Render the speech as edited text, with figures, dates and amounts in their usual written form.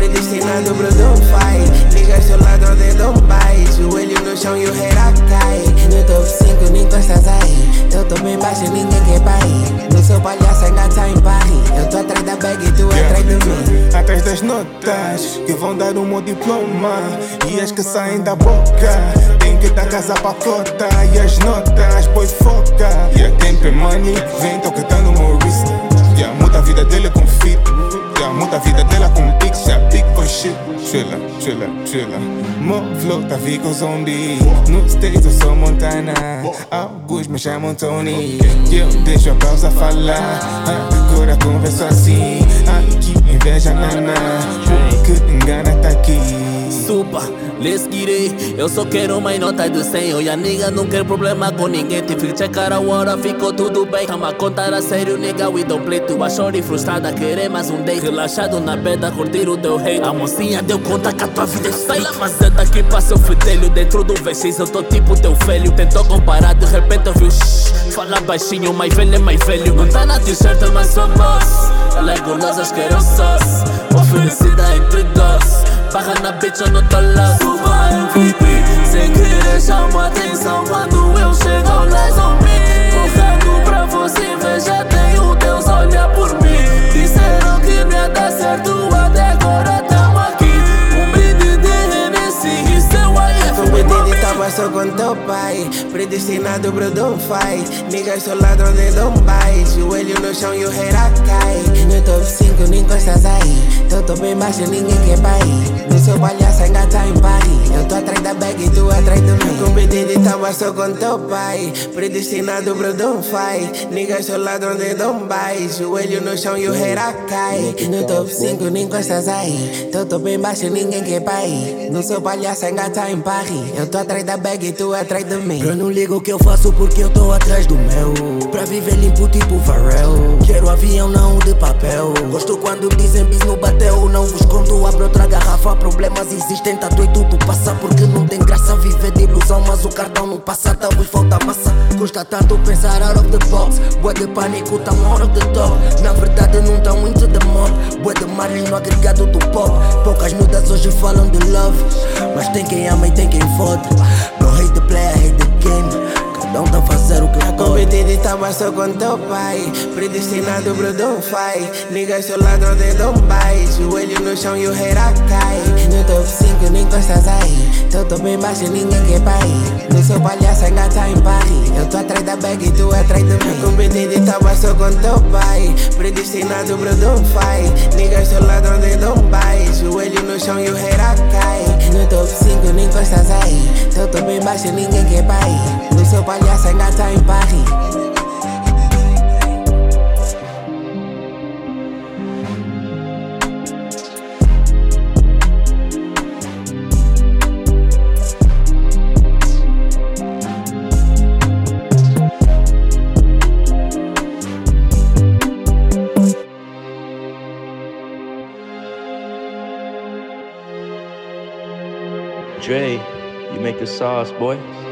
predestinado pro Dom Fight. Ligas ao lado de Dom Bai, joelho no chão e o reira cai. No top 5 nem encostas aí, eu tô bem baixo e ninguém quer ir. No seu palhaço engata em Paris, eu tô atrás da bag e tu atrás de mim. Atrás das notas que vão dar o meu diploma e as que saem da boca. Tem que dar casa pra cota e as notas, pois foca. E a tempo é money, vem tocando no meu wrist. Muda a vida dele com fit, muda a vida dela com pix. Big boy shit, chilla. Mo flow tá fico zombie. No States eu sou Montana, alguns me chamam Tony. Eu deixo a pausa falar, agora converso assim. Aqui inveja nana, que engana tá aqui. Supa, let's get it. Eu só quero mais nota de 100. Eu e a nigga não quero problema com ninguém. Te fiz checar a hora, ficou tudo bem. Tamo a contar a sério, nigga, we don't play. Tua shorty frustrada, querer mais um date. Relaxado na beda, curtir o teu hate. A mocinha deu conta que a tua vida é feia. Mas é daqui pra seu fedelho. Dentro do VX eu tô tipo teu velho. Tentou comparar, de repente eu vi o shh. Fala baixinho, mais velho é mais velho. Não tá na t-shirt, mas sou boss. Ela é gulosa, quero sauce. Oferecida entre dois. Barra na bitch, eu não tô lost. Suba MVP, sem querer chamo atenção quando eu chego ao Les on me. Correndo pra você, inveja, tenho Deus olhar por mim. Disseram que não ia dar certo, até agora tamo aqui. Brinde de Hennessy, isso é o IF. O BD tava só com teu pai, predestinado pro Dom Fight. Niggas ao lado de Dom Bai, joelho no chão e o reira cai. No top 5 nem encostas aí, eu tô bem baixo e ninguém quer ir. No seu palhaço engata em Paris, eu tô atrás da bag e tu atrás de mim. O BD tava só com teu pai, predestinado pro Dom Fight. Niggas ao lado de Dom Bai, joelho no chão e o reira cai. No top 5 nem encostas aí, eu tô bem baixo e ninguém quer ir. No seu palhaço engata em Paris, eu tô atrás da bag e tu atrás de mim. Eu não ligo o que eu faço porque eu tô atrás do meu. Pra viver limpo tipo Pharrell. Quero avião, não de papel. Gosto quando dizem bis no bateu. Não vos conto, abro outra garrafa. Problemas existem, tá doido tu passa. Porque não tem graça viver de ilusão. Mas o cartão não passa, tá vos falta massa. Custa tanto pensar out of the box. Bué de pânico, tá out of the top. Na verdade não tão into the mob. Bué de margem no agregado do pop. Poucas nudas hoje falam de love, mas tem quem ama e tem quem fode. Não hate the player, hate the game. Cada um tá a fazer o que A pode. competir tava só com teu pai, predestinado pro Dom Fight. Ligas ao lado de Dom Bai, joelho no chão e o reira cai. No top 5 nem encostas aí, eu tô bem baixo e ninguém quer ir. No seu palhaço engata em Paris, eu tô atrás da bag e tu atrás de mim. A competir tava só com teu pai, predestinado pro Dom Fight. Ligas ao lado de Dom Bai, joelho no chão e o reira cai. No top 5 nem encostas aí, eu tô bem baixo e ninguém quer ir. No seu palhaço engata em Paris. Dre, you make the sauce, boy.